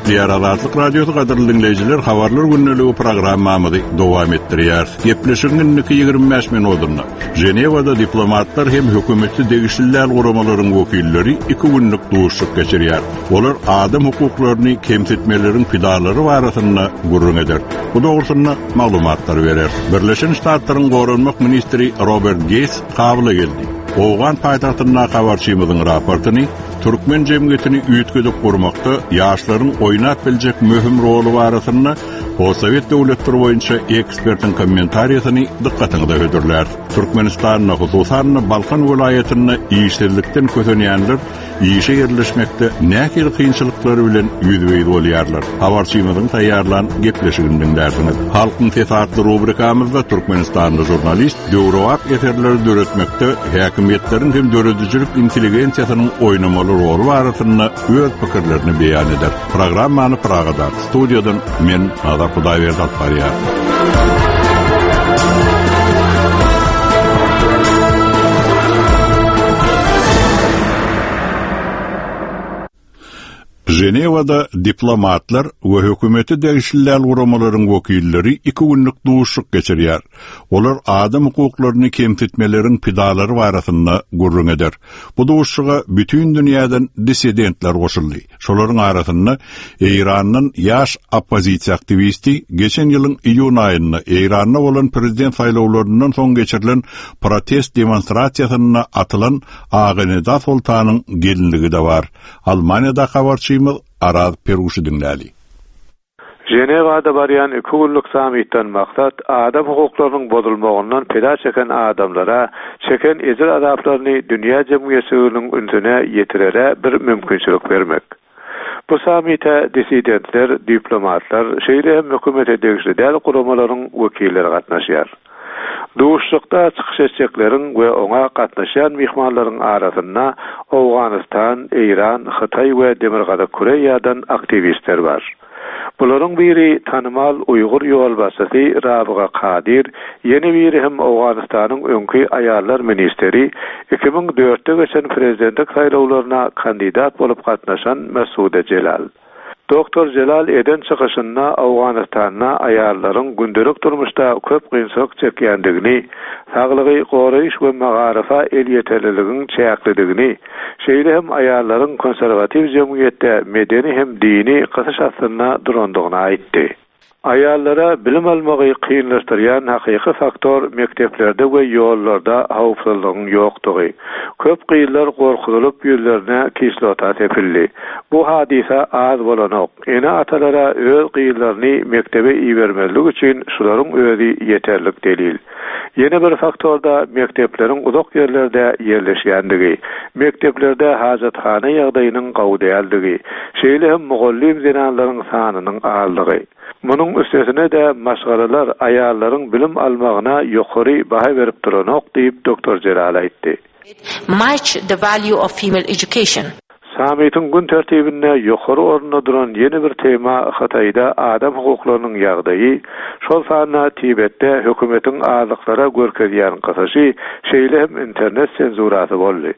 Diyar Azatlyk Radiosu gaderly dinleyijiler, habarlar günneligi programmamyzy dowam etdirýär. Gepleşigiň 25 minutynda Jenewada diplomatlar hem hökümeti degişliler guramalaryň wekilleri 2 günlük duşuk geçirýär. Olar adam hukuklaryny kemsitmeleriň pidalary barasyna gurrun eder. Bu dogrusynda maglumatlar berer. Birleşen Ştatlaryň gorunmak ministri Robert Gates kabula geldi. Oğan paytahtına habarçymyzyň raportyny Türkmen jemgyýetini üýtgedip gurmakda ýaşlaryň oýnap biljek möhüm rolu barasyna Sovet döwletleri boýunça ekspertiň kommentariýasyny dikkatyňizde hödürler. Türkmenistanyň hususan Balkan welaýatyny işçilikden kötenýänler işe yerleşmekde nähili kynçylyklary bilen ýüzbeýdi bolýarlar. Habarçymyzyň taýýarlan gepleşigini dinlärsiniz. Halkyň tesatly rubrikamyzda Türkmenistanly jurnalist Döwrowap eterleri döretmekde häkimetleriň hem döredicilik intelligensiýasynyň oýnamaly rolu barasyna öz pikirlerini beýan eder. Programmany Pragada studiýadan men Hudaýberdi Alparýar. Jenewada diplomatlar we hökümeti degişliler guramalaryň wekilleri 2 günlük duşuk geçirýär. Olar adam hukuklaryny kemsitmeleriň pidalary barasyna gurrun eder. Bu duşuga bütün dünýäden dissidentler goşuldy. Şolaryň arasynda Iranyň ýaş oppozisiýa aktivisti geçen ýylyň iýun aýynda Iranda bolan prezident saýlawlaryndan soň geçirilen protest demonstrasiýasyna atylan Ageneda Sultanyň gelinligi de bar. Almaniýada habarçy Araz Peruşy dinläli. Jenewada barýan 2 günlük sammitden maksat adam hukuklarynyň bozulmagyndan peda çeken adamlara çeken ejir azaplarını dünýä jemgyýetiniň ünsüne ýetirere bir mümkinçilik bermek. Bu sammitde dissidentler, diplomatlar, şeýle hem hökümete degişli däl guramalaryň wekilleri gatnaşýar. Duşlukda çykyş etjeklerin we oňa gatnaşan mihmanlaryň arasynda Awganistan, Iran, Hytaý we Demirgada Koreýadan aktivistler bar. Bularyň biri tanymal Uýgur ýolbaşçysy Rabiga Kadir, ýeni biri hem Awganistanyň öňki aýallar ministeri 2004-de geçen prezidentlik saýlawlaryna kandidat bolup gatnaşan Mesude Celal. Doktor Celal eden çykyşynda Awganistanyna aýallaryň gündelik durmuşda köp kynçylyk çekýändigini, saglygy goraýyş we magarafa el ýeterliligiň çäklidigini, şeýle hem aýallaryň konserwatiw jemgyýetde medeni hem dini gysyş astyna durandygyny aýtdy. Aýallara bilim almagy kynlaşdyrýan hakyky faktor mekteplerde we ýollarda hawpsuzlygyň ýokdugy. Köp gyýylar gorkulyp ýürlerine kislota tepildi. Bu hadisa az bolanok. Ene atalara öz gyýylaryny mektebe iýermerlik üçin şularyň özi ýeterlik delil. Ýene bir faktorda mektepleriň uzak ýerlerde ýerleşýändigi, mekteplerde hajathana ýagdaýynyň gowdýaldigi, şeýle hem mugallim zenanlaryň sanynyň azlygy. Munun üstesine de maşgaralar aýallaryň bilim almagyna ýokary baha berip duranok diýip Doktor Celal aýtdy. Match the value of female education. Sammitin gün tertibinde ýokary orunda duran ýeni bir tema Hytaýda adam hukuklarynyň ýagdaýy, şol sanyna Tibetde hökümetiň azlyklara görkezýän gysaşy, şeýle hem internet senzurasy boldy.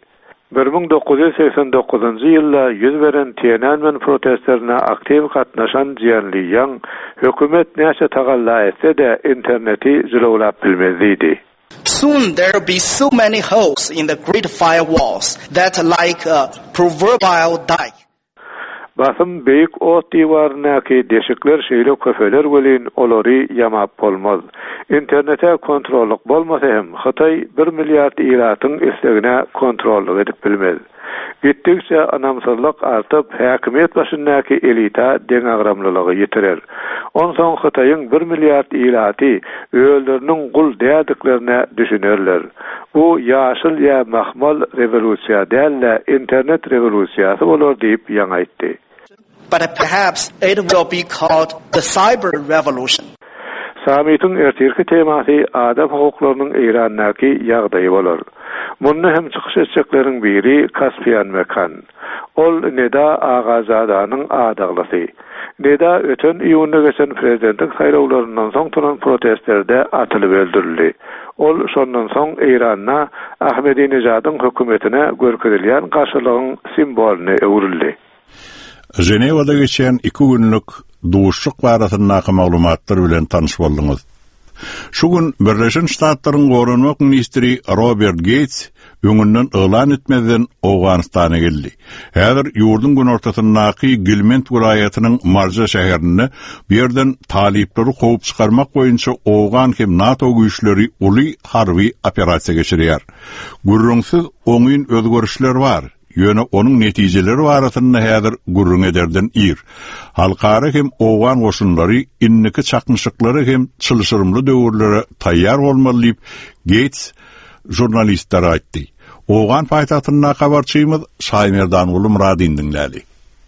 1989-njy ýylda ýüz beren Tiananmen protestlerine aktiv gatnaşan Jian Liyang hökümet näçe tagalla etse de interneti jylawlap bilmezdi. Soon there will be so many holes in the great firewalls that like a proverbial dike. Basym beýik ot diwaryndaky deşikler şeýle köfeler welin olary ýamap bolmaz. İnternete kontrollyk bolmasa hem Hytaý 1 milliard iratyň islegine kontrollyk edip bilmez. Gittikçe anamsızlyk artyp häkimet başyndaky elita deňagramlylygy ýetirer. Onsoň Hytaýyň 1 milliard iraty öýleriniň gul dädiklerine düşünerler. Bu ýaşyl ýa mahmal rewolusiýa däl internet rewolusiýasy bolar diýip ýa aýtdy. But perhaps it will be called the cyber revolution. Sammitin ertirki temasy adam hukuklarynyň Irandaky ýagdaýy bolar. Munny hem çykyş etjeklerin biri Kaspian Mekan. Ol Neda Agazadanyň adaglysy. Neda öten iýunda geçen prezidentlik saýlawlaryndan soň turan protestlerde atylyp öldürildi. Ol şondan soň Iranda Ahmedinejadyň hökümetine görkezilýän garşylygyň simboluna öwrildi. Cenevada geçen 2 günlük duşluk barasyndaky maglumatlar bilen tanış boldunuz. Şu gün Birleşen Ştatlaryň Gorunmak ministri Robert Gates öňünden elan etmeden Awganistana geldi. Häzir ýurdun gün ortasyndaky Gilment vilayatynyň Marja şäherinde bir yerden talipleri gowy çykarmak boýunça Awgan hem NATO güýçleri uly harby operasiýa geçirýär. Gürrüňsiz oňyn özgörüşler bar. Ýöne onuň netijeleri barasynda häzir gurrun ederden ir. Halkara hem Awgan goşunlary inniki çakmışyklary hem çylşyrymly döwürlere taýýar bolmaly diýip Gates jurnalistlere aýtdy. Awgan paýtagtyna habarçymyz Şaýmerdan Muradi dinlädi.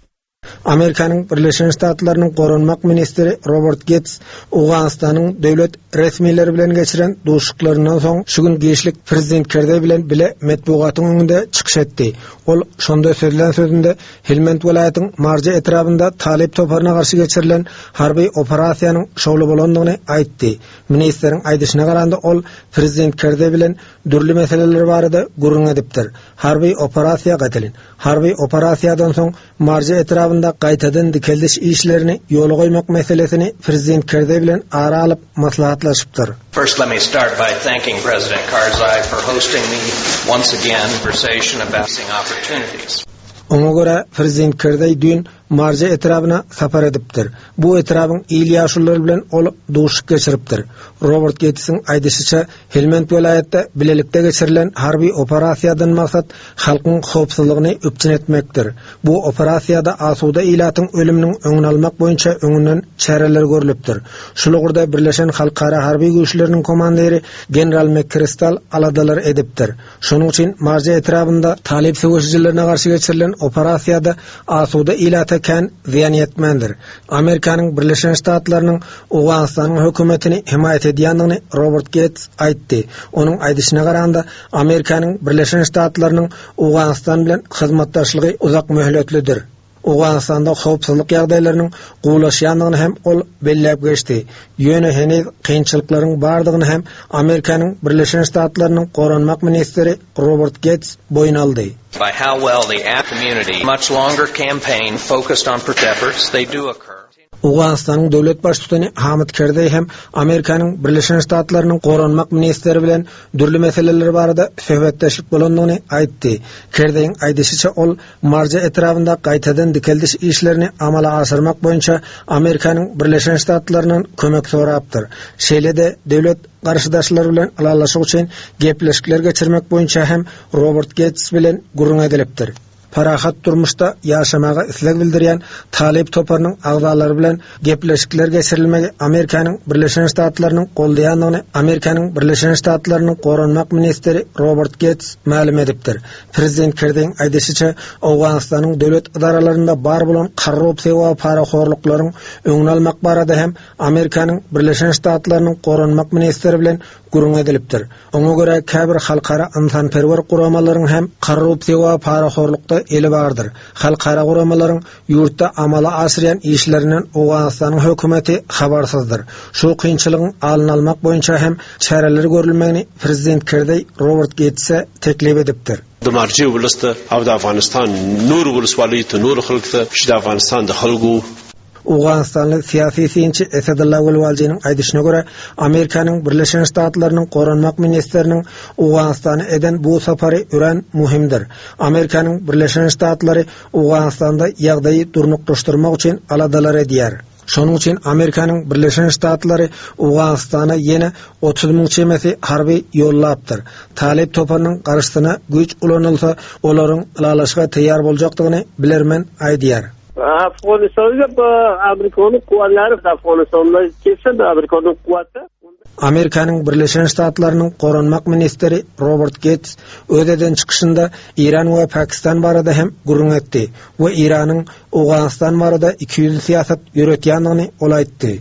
Amerikanyň Birleşen Ştatlarynyň Gorunmak ministri Robert Gates Awganistanyň döwlet resmiýetleri bilen geçiren duşuklaryndan soň şu gün geçlik prezident Kerde bilen bile metbugatyň öňünde çykyş etdi. Ol şonda söýlen sözünde Helmand welayatynyň Marja etrabynda talip toparyna garşy geçirilen harby operasiýanyň şowly bolandygyny aýtdy. Ministriň aýdyşyna garanda ol prezident Kerde bilen dürli meseleler barada gurrun edipdir. Harby operasiýa gatilin. Harby operasiýadan soň Marja etrabynda gaýtadan dikeldiş işlerini ýola goýmak meselesini prezident Kerde bilen ara alyp maslahatlaşypdyr. First, let me start by thanking President Karzai for hosting me once again conversation about opportunities. Ona göre prezident Kerdey dün Marja etrabına sapar edipdir. Bu etrabın iyili ýaşulary bilen olup duşuk geçiripdir. Robert Gates'in aýdyşyça Helmand welaýatda bilelikde geçirilen harby operasiýadan maksat halkyň howpsuzlygyny öpçün etmekdir. Bu operasiýada asuda ilatyň ölüminiň öňüni almak boýunça öňünden çäreler görülipdir. Şulugurda Birleşen Halkara Harby Güýçleriniň komandiri General McChrystal aladalar edipdir. Şonuň üçin Marja etrabynda talip söwüşçilerine garşy geçirilen operasiýada asuda ilata kan ziyan yetmendir. Amerikanyň Birleşen Ştatlarynyň Awganistanyň hökümetini himayet edýändigini Robert Gates aýtdy. Onuň aýdyşyna garanda Amerikanyň Birleşen Ştatlarynyň Awganistan bilen hyzmatdaşlygy uzak möhletlidir. Awganistanda howpsuzlyk ýagdaýlarynyň gowlaşýandygyny hem ol belläp geçdi. Ýöne heniz kynçylyklaryň bardygyny hem Amerikanyň Birleşen Ştatlarynyň Gorunmak ministri Robert Gates boyun aldy. By how well the community much longer campaign focused on efforts they do occur. Awganistanyň döwlet başçysy Hamid Karzai hem Amerikanyň Birleşen Ştatlarynyň Gorunmak ministri bilen dürli meseleler barada söhbetleşip bolandygyny aýtdy. Karzaiň aýdyşyça ol Marja etrabynda gaýtadan dikeldiş işlerini amala aşyrmak boýunça Amerikanyň Birleşen Ştatlarynyň kömek sorapdyr. Şeýle-de döwlet garşydaşlary bilen alaşyk üçin gepleşikler geçirmek boýunça hem Robert Gates bilen gurrun edilipdir. Parahat durmuşda yaşamaga isleg bildirýän talip toparynyň agzalary bilen gepleşikler geçirilmegi Amerikanyň Birleşen Ştatlarynyň goldaýandygyny Amerikanyň Birleşen Ştatlarynyň Gorunmak ministri Robert Gates ma'lum edipdir. Prezident Kerdeyň aýdyşyça Awganistanyň döwlet idaralarynda bar bolan korrupsiýa we paraxorlyklaryň öňüni almak barada hem Amerikanyň Birleşen Ştatlarynyň Gorunmak ministri bilen gurrun edilipdir. Oňa görä käbir halkara insanperwer guramalaryň hem korrupsiýa we paraxorlykda eli bardyr. Halkara guramalaryň ýurtda amala asyrýan işlerinden Awganistanyň hökümeti habarsyzdyr. Şu kynçylygyň alyny almak boýunça hem çäreler görülmegini prezident Kerdey Robert Gates'e teklip edipdir. د مرجع ولست او د افغانستان نور ولسوالی ته نور خلک ته چې د افغانستان د خلکو Awganistanly siyasi synçy Esadullah Gulwaljiň aýdyşyna görä Amerikanyň Birleşen Ştatlarynyň Gorunmak ministriniň Awganistana eden bu sapary ören muhimdir. Amerikanyň Birleşen Ştatlary Awganistanda ýagdaýy durnuklaşdyrmak üçin aladalar edýär. Şonuň üçin Amerikanyň Birleşen Ştatlary Awganistana ýene 30.000 çemesi harby ýollapdyr. Talip toparynyň garşysyna güýç ulanylsa, olaryň ilalaşyga taýýar boljakdygyny bilermen aýdýar. Afganistan'da Amerika'nın kuvvetleri Afganistan'da kesin de Amerika'nın kuvveti. Amerikanyň Birleşen Ştatlarynyň Gorunmak ministri Robert Gates ödeden çıkışında İran we Pakistan barada hem gurrun etdi we İranyň Awganistan barada 200 siýasat ýöretýändigini ol aýtdy.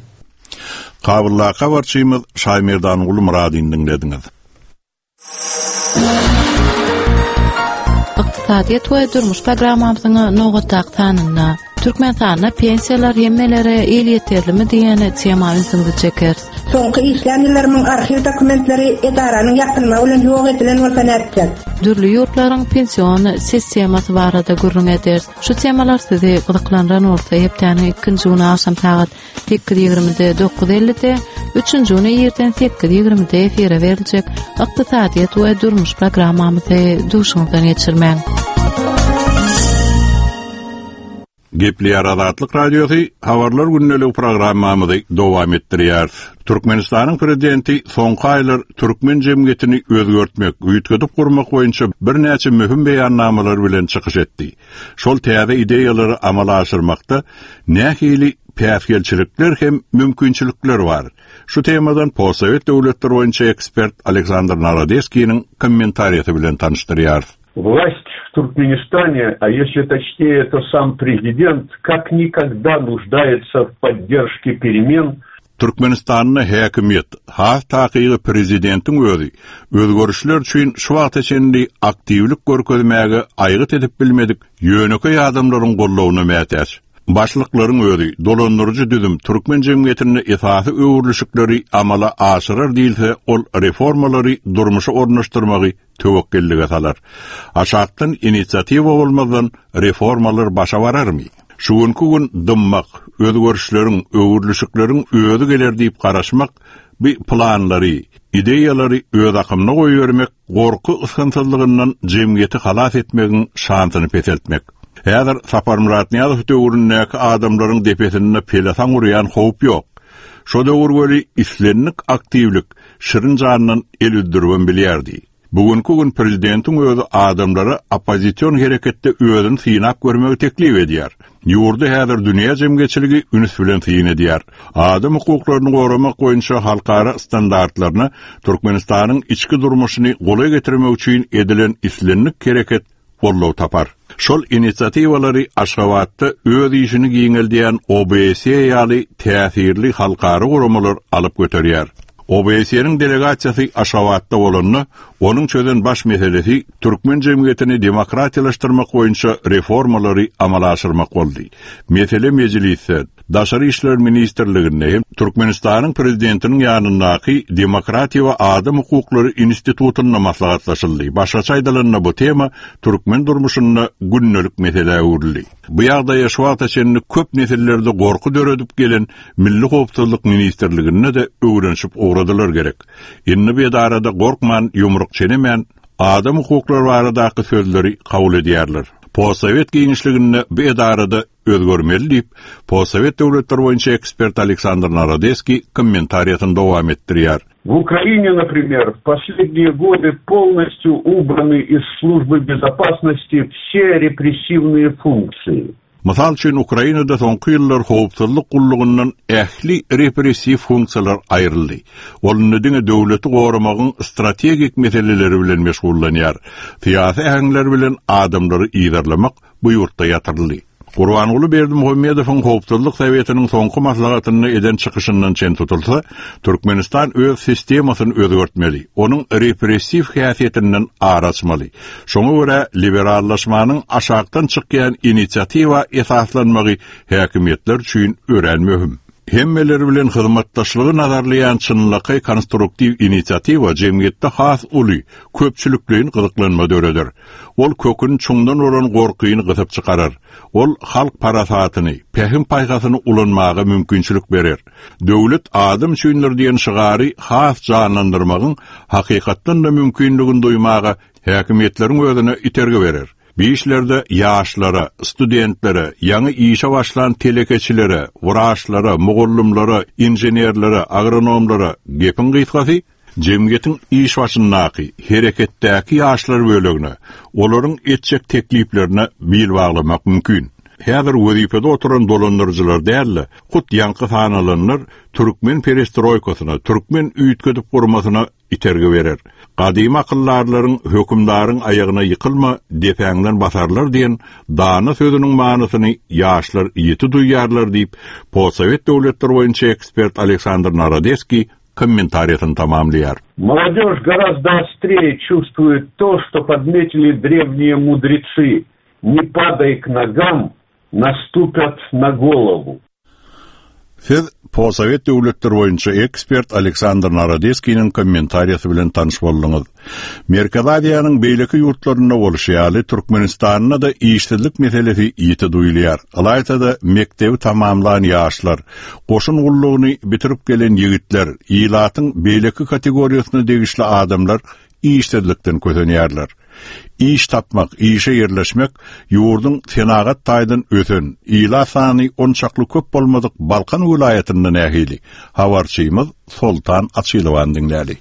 Kabulla habarçymyz Şaýmerdan Muradi dinlediňiz. Iqtisadiýat we durmuş programmamyzyň nogataq tanyna Türkmenistanda pensiýalar ýemmelere el ýeterlimi diýen temaly çeker. Soňky İslamiylarymyň arşiw dokumentleri edaranyň ýapylmagy bilen ýok edilen bolsa näçe? Dürli ýurtlaryň pension sistematy barada gurrun eder. Şu temalar sizi gyzyklandyran bolsa hepdäni 2-nji aşam saat 8:20-9:50-de, 3-nji ýerden 8:20-de efire beriljek ykdysadyýat we durmuş programmamyzy duşuňdan geçirmäň. Gepli Arazatlyk radiosu habarlar günnelik programmamyzy dowam etdirýär. Türkmenistanyň prezidenti soňky aýlar türkmen jemgyýetini özgörtmek, üýtgedip gurmak boýunça birnäçe möhüm beýannamalar bilen çykyş etdi. Şol täze ideýalary amala aşyrmakda nähili päfgelçilikler hem mümkinçilikler bar. Şu temadan Possovet döwletleri boýunça ekspert Aleksandr Narodeskiň kommentariýaty bilen tanıştyrýar. Власть в Туркменистане, а если точнее, то сам президент, как никогда нуждается в поддержке перемен. Türkmenistanyň häkimiýet, has takygy prezidentiň özgörüşler üçin şu wagt içinde aktivlik görkezmäge aýgyt edip bilmedik ýöneke adamlaryň gollawyna mätäç. Başlyklaryň dolandyrjy düzüm türkmen jemgyýetini esasy öwürlüşikleri amala aşyrar diýilse, ol reformalary durmuşa ornaşdyrmagy töwekkillige salar. Aşakdan inisiatiwa bolmadan reformalar başa bararmy? Şuňky gün dymmak, özgörüşleriň, öwürlüşikleriň öýüdi geler diýip garaşmak, bu planlary, ideýalary öz akymyna goýbermek, gorky ısgynçylygyndan jemgyýeti halas etmegiň şansyny peseltmek. Häzir Sapar Murat Niýazow döwründäki adamlaryň depesinde pelesan urýan howp ýok. Şo döwürgeli islenlik aktivlik şirin janynyň el üldürben bilýärdi. Bugünkü gün prezidentiň özü adamlara opposition hereketde özüni synap görmegi teklip edýär. Ýurda häzir dünýä jemgyýetçiligi üns bilen syn edýär. Adam hukuklaryny goramak boýunça halkara standartlaryny Türkmenistanyň içki durmuşyny golay getirmek üçin edilen islenlik hereket gollaw tapar. Şol inisiatiwalary Aşgabatda öz işini giňeldiýän OBS ýaly täsirli halkara guramalar alyp göterýär. OBS-niň delegasiýasy Aşgabatda bolanyny, onuň çözen baş meselesi türkmen jemgyýetini demokratiýalaşdyrmak boýunça reformalary amala aşyrmak boldy. Mesele meclisi, Daşary işler ministrliginde Türkmenistanyň prezidentiniň ýanyndaky Demokratiýa we Adam hukuklary institutyna maslahatlaşyldy. Başgaça aýdylanyna bu tema türkmen durmuşyna günnelik mesele öwrüldi. Bu ýagdaýa şu wagt içinde köp meselelerde gorky döredip gelen Milli Howpsuzlyk ministrligine de öwrenşip ogradylar gerek. Indi bu edarada gorkman, ýumruk çenemen adam hukuklary baradaky sözleri kabul edýärler. Possovet giňişliginde bu edarada özgörmeli diýip, Possovet döwletleri boýunça ekspert Aleksandr Narodeski kommentariýatyny dowam etdirýär. В Украине, например, в последние годы полностью убраны из службы безопасности все репрессивные функции. Mysal üçin Ukrainada soňky ýyllar howpsuzlyk gullugyndan ähli repressiw funksiýalar aýryldy. Olundyňa döwleti goramagyň strategik meseleleri bilen meşgullanýar. Fiýasy ähliler bilen adamlary ýerlemek bu ýurtda ýatyryldy. Gurbanuly Berdimuhammedowyň howpsuzlyk sowetiniň soňky maslahatyny eden çykyşyndan çen tutulsa, Türkmenistan öz sistemasyny özgörtmeli, onuň repressiw häsiýetinden araçmaly. Şoňa görä liberallaşmanyň aşakdan çykýan inisiatiwa esaslanmagy häkimetler üçin ören möhüm. Hemmeleri bilen hyzmatdaşlygy nazarlayan çynlyky konstruktiv inisiatiwa jemgyýetde has uly, köpçülikliň gyzyklanma döredir. Ol kökün çuňdan bolan gorkyny gysyp çykarar. Ol halk parasatyny, pähim paýgasyny ulanmaga mümkinçilik berer. Döwlet adam üçindir diýen şygary has janlandyrmagyň hakykatdan da mümkinligini duýmaga häkimetleriň özüne iterge berer. Bu işlerde ýaşlara, studentlere, ýaňy işe başlan telekeçilere, wuraçlara, mugullimlara, inženerlere, agronomlara gepin gytkasy jemgyýetiň iş başyndaky, hereketdäki ýaşlar bölegine, olaryň etjek tekliplerine bil baglamak mümkin. Häzir wezipede oturan dolandyrjylar däl, hut ýanky sanalanlar türkmen perestroýkasyna, türkmen üýtgedip gurmasyna iterge berer. Gadymy akyllarlaryň hökümdaryň aýagyna ýykylma, defäňden basarlar diýen dana sözüniň manysyny ýaşlar ýeti duýýarlar diýip, Possovet döwletleri boýunça ekspert Aleksandr Narodeski комментариятын тамамлияр. Молодежь гораздо острее чувствует то, что подметили древние мудрецы. Не падай к ногам, наступят на голову. Siz Posovet döwletleri boýunça ekspert Aleksandr Narodeskiň kommentariýasy bilen tanyş boldyňyz. Merkez Aziýanyň beýleki ýurtlaryna bolşýaly Türkmenistanyna da işsizlik meselesi ýeti duýulýar. Alayta da mektebi tamamlanan ýaşlar, goşun gullugyny bitirip gelen ýigitler, ýylatyň beýleki kategoriýasyna degişli adamlar işsizlikden közenýärler. İş tapmak, işe yerleşmek, yurdun senagat taýdan öten, ila sany onçakly köp bolmadyk Balkan vilayatyndan ähili. Habarçymyz Sultan Açylowan dinlädi.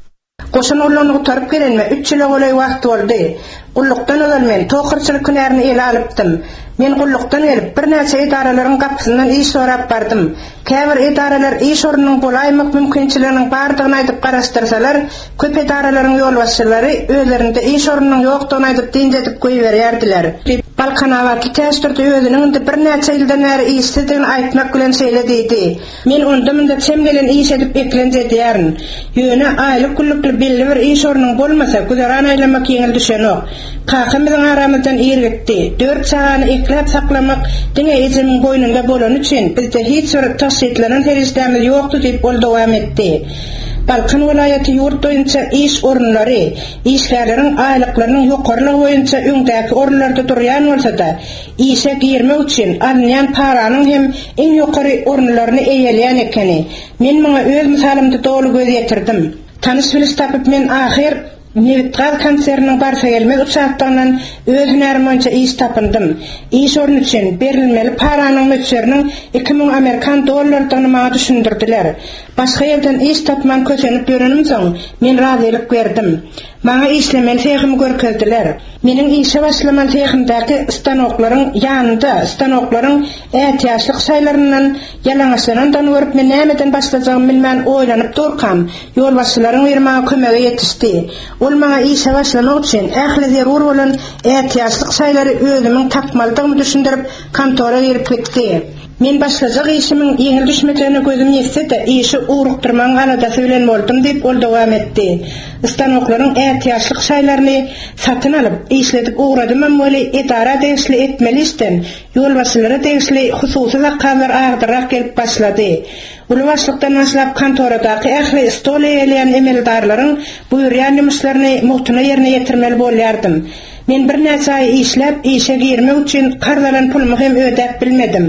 Goşun ulanyny tarıp gelenme 3 ýyl bolay wagt boldy. Gullukdan ölen men tokyrçylyk günärini ele alypdym. Men gullukdan gelip bir näçe edaralaryň gapysyndan iş sorap bardym. Käbir edaralar iş orunynyň bolaýmak mümkinçiliginiň bardygyny aýdyp garaşdyrsalar, köp edaralaryň ýolbaşçylary özlerinde iş orunynyň ýokdugyny aýdyp dinjedip goýberýärdiler. Balkan awaki täsirde özüniň de bir näçe ýyldan bäri işsizligini aýtmak bilen söýlediydi. Men onda munda çemgelen iş edip eklenjedýärin. Ýöne aýlyk gullukly belli bir iş orunyň bolmasa, güzaran aýlamak ýeňil düşenok. Kakymyzyň aramyzdan ýergitdi. 4 sagany eklep saklamak diňe ejimiň boýnunda bolan üçin bizde hiç bir taşsytlanyň herisdämi ýokdy diýip ol dowam etdi. Balkan welaýaty ýurt boýunça iş orunlary, işgärleriň aýlyklarynyň ýokarylygy boýunça öňdäki orunlarda durýan bolsa-da, işe girmek üçin alynýan paranyň hem eň ýokary orunlaryny eýelýän ekeni. Men muňa öz misalymdy dolu göz ýetirdim. Tanys bilis tapyp men ahir Nevitgal kanserinin barfa gelmek uçaklarından özüne armanca iş tapındım. İş orun için berilmeli paranın möçerinin 2000 Amerikan dollardan mağa düşündürdüler. Başka yerden iş tapman kösenip görünüm son, men razıylık verdim. Mağa işlemeli tehimi görkezdiler. Menin işe başlamalı tehimdaki stanokların yanında, stanokların ehtiyaçlık saylarından yalanaşlarından görüp men nämeden başlayacağım bilmän oýlanyp durkam. Yolbaşçylaryň vermäge kömegi ýetişdi. Ol maňa işe başlamak üçin ähli zerur bolan ehtiyaçlyk saýlary özümiň tapmalydygyny düşündirip kontora berip gitdi. Men başlajak işimiň ýeňil düşmekine gözüm ýetse-de, işi uğrukdyrmaň galadasy bilen boldum diýip ol dowam etdi. Stanoklaryň ehtiyaçlyk saýlaryny satyn alyp, işledip uğradym bolý edara degişli etmelisden, ýolbaşçylara degişli hususy zakamlar agdyrak gelip başlady. Ulu başlykdan başlap kontoradaky ähli stol eýleýän emeldarlaryň buýurýan ýumuşlaryny muhtyna ýerine ýetirmeli bolýardym. Men bir näçe aý işläp, işe girmek üçin gardalan pulumy hem ödäp bilmedim.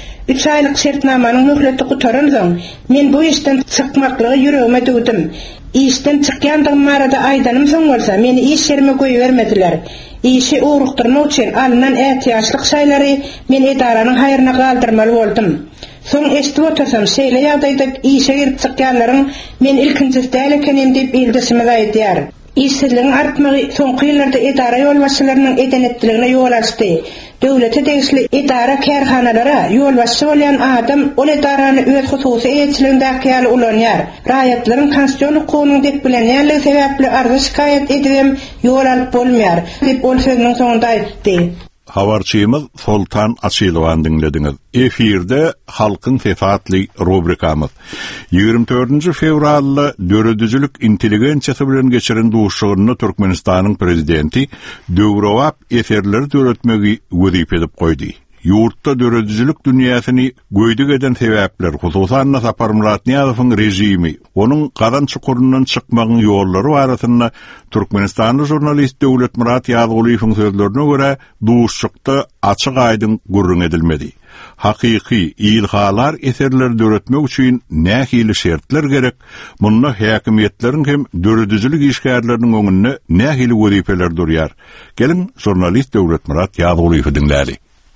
3 aýlyk şertnamanyň möhleti gutaran soň, men bu işden çykmaklygy ýüregime dugdym. İşden çykýandygym arada aýdanym soň bolsa, meni iş ýerime goýbermediler. İşi uğrukdyrmak üçin alynan ehtiyaçlyk saýlary men edaranyň haýryna galdyrmaly boldum. Soň eşitip otursam, şeýle ýagdaýda işe girip çykýanlaryň men ilkinjisi däl ekenim diýip ildisime aýdýar. İşsizligiň artmagy soňky ýyllarda edara ýolbaşçylarynyň edenetdiligine ýol açdy. Döwlete degişli edara kärhanalara ýolbaşçy bolýan adam ol edarany öz hususy eýetçiligindäki ýaly ulanýar. Raýatlaryň konstitusiýon hukugyny dep bilenýärligi sebäpli arzy şikayet edibem ýol alyp bolmaýar diýip ol sözüniň soňunda aýtdy. Habarçymyz Sultan Açylowan dinlediňiz. Efirde halkyň tefatly rubrikamyz. 24 fevralda döredüzülük inteligensiýasy bilen geçiren duşugyny Türkmenistanyň prezidenti Döwrowap eserleri döretmegi wezip edip goýdy. Yurtda döredüzülük dünýäsini göýdük eden sebäpler, hususan Sapar Muratniýazowyň rejimi, onuň gadan çukurundan çykmagyň ýollary barasynda Türkmenistanly jurnalist Döwlet Murat Ýazoglyowyň sözlerine görä, duşukda açyk aýdyn gurrun edilmedi. Hakyky ilhalar eserleri döretmek üçin nähili şertler gerek. Munna häkimetleriň hem döredüzülük işgärleriniň öňünde nähili wezipeler durýar. Gelin jurnalist Döwlet Murat Ýazoglowy dinläli.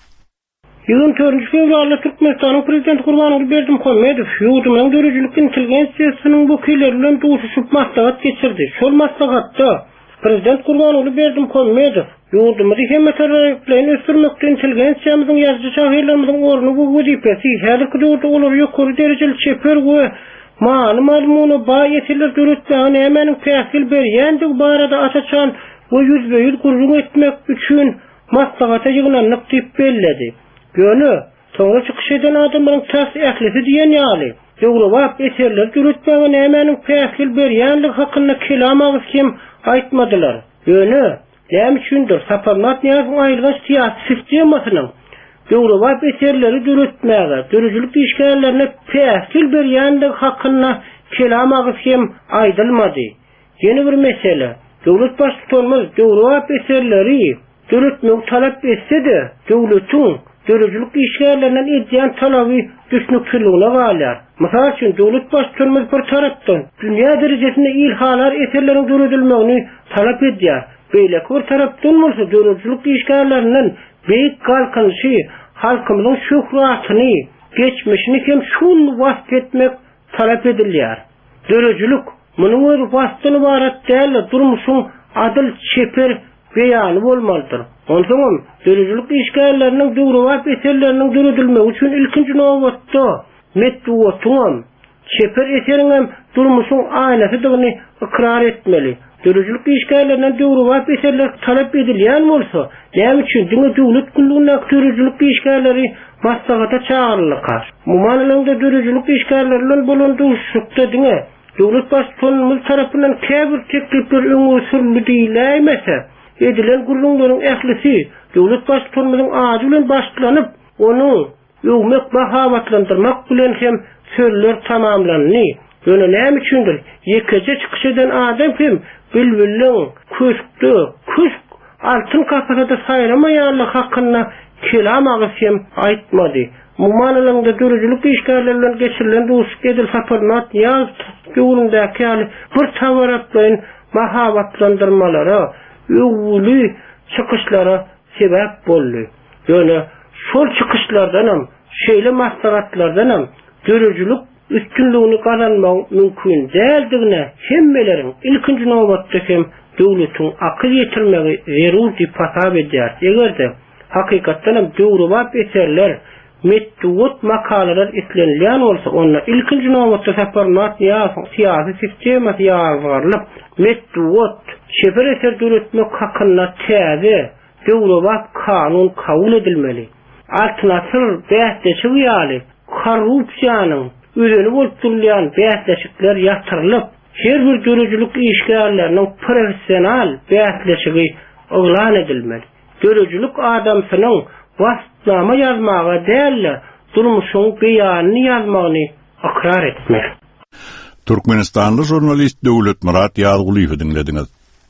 24 fevralda Türkmenistanyň prezidenti Gurbanuly Berdimuhammedow ýurdumyň döredüzülük intelligensiýasynyň wekilleri bilen duşuşyp maslahat geçirdi. Şol maslahatda prezident Gurbanuly Berdimuhammedow ýurdumyzy hem meseleler bilen ösdürmekde intelligensiýamyzyň ýazyjy şahyrlarymyzyň orny bu wezipesi häzirki döwürde olar ýokary derejeli çeper we malumaty baý ýetirler döretmäge nämenin täsir berýändigi barada açaçan we ýüzbeýüz gurrun etmek üçin maslahata ýygnanyp diýip belledi. Gönü, soňra çykyş eden adamlaryň täs ählisi diýen ýaly. Döwrowap eserler döretmäge nämenin täsir berýändigi hakynda kelamagys kim aýtmadylar. Gönü, näme üçindir Sapar Muratniýazowyň aýrylgan siýasy sistemasynyň Döwlewap eserleri döretmäge, dörüjülük işgärlerine täsir berýändik hakkynda kelamagy hem aýdylmady. Ýene bir mesele, döwlet başçylygymyz döwlewap eserleri döretmek talap etse-de, döwletiň dörüjülük işgärlerinden edýän talaby düşnükçiligine galýar. Mysal üçin döwlet başçylygymyz bir tarapdan dünýä derejesinde ilhalar eserleriň döredilmegini talap edýär. Beýle bir tarapdan bolsa dörüjülük işgärlerinden beýik galkynşy halkymyzyň şöhratyny, geçmişini hem şol wagt etmek talap edilýär. Dörüjülük munyň öz wagtyny barat däl, durmuşyň adyl çeper beýany bolmalydyr. Ondan dörüjülük işgärleriniň döwrewap eserleriniň döredilmegi üçin ilkinji nowbatda metduwatyň çeper eseriň durmuşyň aýnasydygyny ikrar etmeli. Dörüjülük işgärlerinden döwrewap eserler talap edilýän bolsa, näme üçin diňe döwlet gullugyna dörüjülük işgärleri maslahata çağırylýar. Mumanylygda dörüjülük işgärlerinden bolan duşukda diňe döwlet başçylygymyz tarapyndan käbir teklipler öňe sürilýärmese, edilen gurulmaryň ählisi döwlet başçylygymyzyň ady bilen başlanyp, onu öwmek bahabatlandyrmak bilen hem sözler tamamlandy. Ýöne näme üçindir? Ýekeje çykyş eden adam hem bilbilliň küsk altyn kapasada saýramaýanlyk hakynda kelamagy hem aýtmady. Mumanylygda dörüjülük işgärlerinden geçirilen duşuk edil saparmat ýaz ýolundaky bir tawaratlaryň mahabatlandyrmalara, öwgüli çykyşlara sebäp boldy. Ýöne şol çykyşlardan hem, şeýle maslahatlardan hem dörüjülük üstünlüğünü kazanmak mümkün däldigine hemmeleriň ilkinji nowbatda hem döwletiň akyl ýetirmegi zerur diýip hasap edýär. Egerde hakykatdan hem döwrewap eserler, metduwat makalalar islenilýän bolsa, onda ilkinji nowbatda saparmat ýa syýasy sistematy ýazylyp, metduwat şefer eser döretmek hakynda täze döwrewap kanun kabul edilmeli. Alternatyw bähdeşi ýaly korrupsiýanyň özüni boltulýan bähdeşikler ýatyrylyp, her bir dörüjülük işgärleriniň professional bähdeşigi oglan edilmeli. Dörüjülük adamsynyň wastnama ýazmagy däl, durmuşyň beýanyny ýazmagyny akrar etmeli. Türkmenistanly jurnalist Döwlet Murat Ýazgulywy dinlediňiz.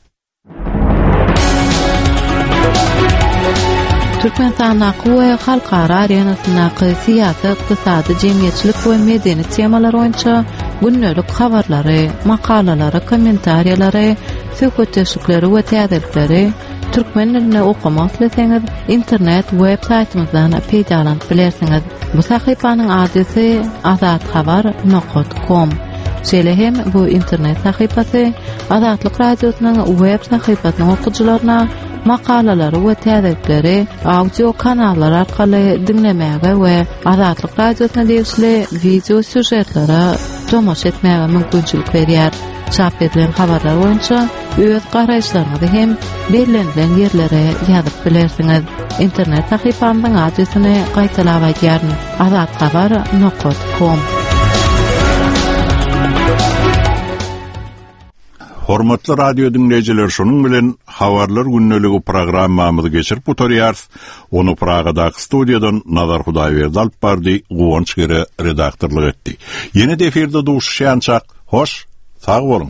Türkmenistan we halkara arenasyndaky syýasy, ykdysady, jemgyýetçilik we medeni temalar boýunça günnelik habarlary, makalalary, kommentariýalary, söhbetleşikleri we täzelikleri türkmen diline okumak ileseňiz internet web saytymyzdan peýdalanyp bilersiňiz. Bu sahypanyň adresy azatxabar.com. Şeýle hem bu internet sahypasy Azatlyk radiosynyň web sahypasynyň okuwçylaryna makalalary we täzelikleri audio kanallar arkaly dinlemäge we Azatlyk radiosyna degişli video süjetlere tomaş etmäge mümkinçilik berýär. Çap edilen habarlar boýunça öz garaýşlaryňyzy hem belirlenen ýerlere ýazyp bilersiňiz. Internet sahypamyň adresini gaýtalap aýdýaryn: azatxabar.com. Hormatly radio dinleyijiler, şonuň bilen habarlar günneligi programmamyzy geçirip oturýar. Onu Pragadaky studiýadan Nazar Hudaýberdi alyp bardy, Guwanç Gere redaktorlyk etdi. Ýene de eferde duşuşýançak. Hoş, sag bolun.